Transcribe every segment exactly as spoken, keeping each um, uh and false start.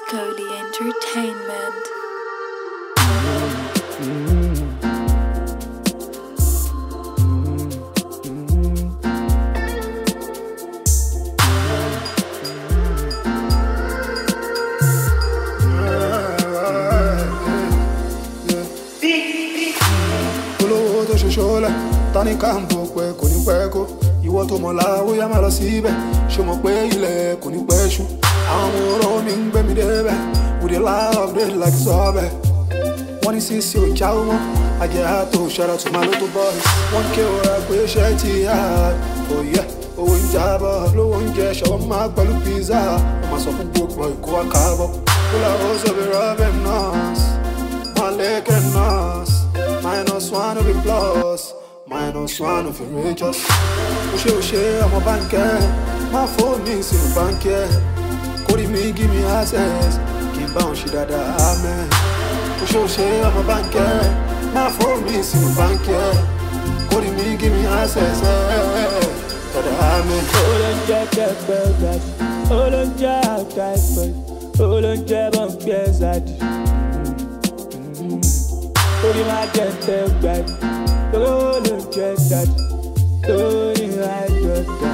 Cody Entertainment. Olówó tó ṣe ṣọlẹ̀ tani káàmbó pẹ́ kò ní pẹ́ kó ìwọ tó mọ̀ láwó yá máa lọ síbẹ̀ ṣe mọ̀ pé ilẹ̀ kò ní pẹ́ ṣú àwọn ọmọ ọ̀rọ̀ mi ń gbé mi débẹ̀ with a lot of day like sọ́ọ̀bẹ̀ wọ́n ní sísí ò jáwó mọ́ àjẹ́ àtò ṣara tó máa ló tó bọ́ọ̀lù wọ́n ké ọ̀rá pé ṣẹ́ ti yá òye owó ń jábọ̀ lówó ń jẹ ṣọwọ́ máa pẹ̀lú pizza wọ́n máa sọ fún gbogbo ìkó wa káàbọ̀ kó làwọn sọ̀bẹ̀ rọ́bẹ̀ nọ́ọ̀sì wọ́n lẹ́kẹ̀ nọ́ọ̀sì minus one of the plus minus one of the riches òṣè òṣè ọmọ báńkẹ́ má fóònù sínú báńkẹ́ kórì mi give me access kí n bá òun ṣe dáadáa amen òṣè òṣè ọmọ báńkẹ́ má fóònù sínú báńkẹ́ kórì mi give me access dáadáa amen. Olóúnjẹ kẹ̀kẹ́ gàdí, olóúnjẹ àgbà ìpẹ́, olóúnjẹ bọ̀m̀pì ẹ̀zàdì. Torí máa jẹ tẹ́ gbàdí, torí olóúnjẹ gàdí, torí àjọ gàdí.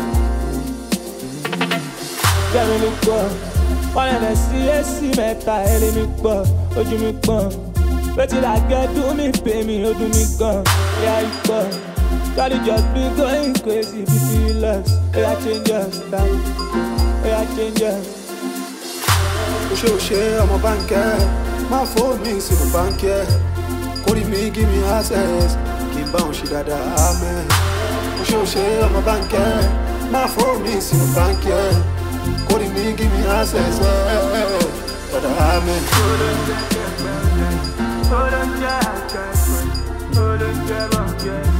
Jẹ́mi mi gbọ́, wọ́n lè fẹ́ sí èsì mẹ́ta ẹ̀lẹ́ mi gbọ́, ojú mi gbọ́n. Wetin I get do me pay me, ó dùn mí gan, ìyá ìpọ̀. Daddy just be going crazy, be fearless. Oya change your style, oya change your. Òṣè òṣè ọmọ báńkẹ́ má fóònù sínú báńkẹ́ kórì mi give me access kí n bá òun ṣe dáadáa amen. Òṣè òṣè ọmọ báńkẹ́ má fóònù sínú báńkẹ́ kórì mi give me access dáadáa amen. Olóúnjẹ kẹ̀kẹ́, olóúnjẹ àgbẹ̀, olóúnjẹ bọ̀m̀pì ẹ̀zàdì.